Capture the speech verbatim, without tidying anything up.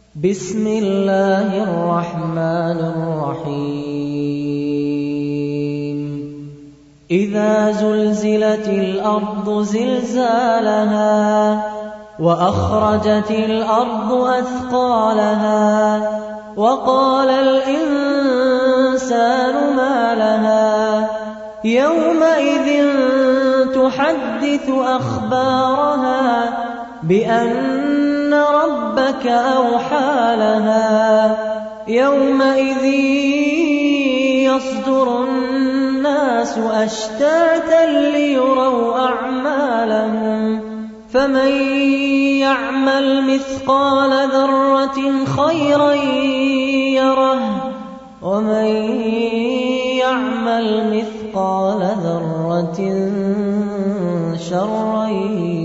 بسم الله الرحمن الرحيم إذا زلزلت الأرض زلزالها وأخرجت الأرض أثقالها وقال الإنسان ما لها يومئذ تحدث أخبارها بأن ربك أوحى لها يومئذ يصدر الناس أشتاتا ليروا أعمالهم فمن يعمل مثقال ذرة خيرا يره ومن يعمل مثقال ذرة شرا